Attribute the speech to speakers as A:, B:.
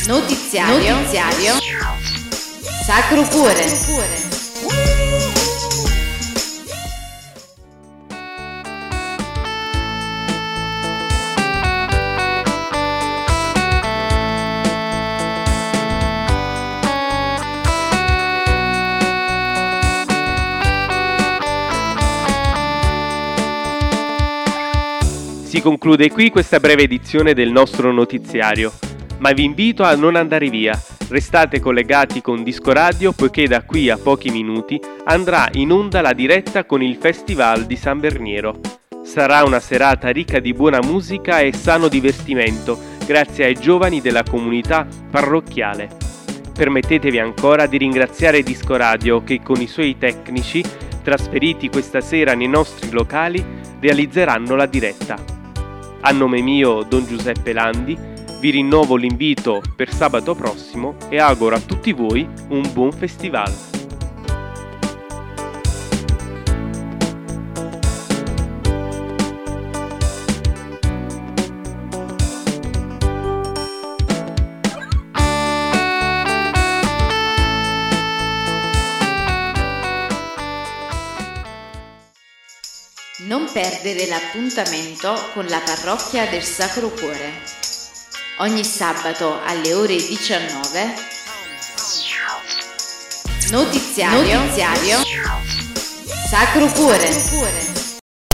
A: Notiziario Sacro Cuore.
B: Si conclude qui questa breve edizione del nostro notiziario, ma vi invito a non andare via. Restate collegati con Disco Radio poiché da qui a pochi minuti andrà in onda la diretta con il Festival di San Berniero. Sarà una serata ricca di buona musica e sano divertimento grazie ai giovani della comunità parrocchiale. Permettetevi ancora di ringraziare Disco Radio che con i suoi tecnici, trasferiti questa sera nei nostri locali, realizzeranno la diretta. A nome mio, Don Giuseppe Landi, vi rinnovo l'invito per sabato prossimo e auguro a tutti voi un buon festival.
A: Non perdere l'appuntamento con la parrocchia del Sacro Cuore. Ogni sabato alle ore 19 Notiziario Sacro Cuore.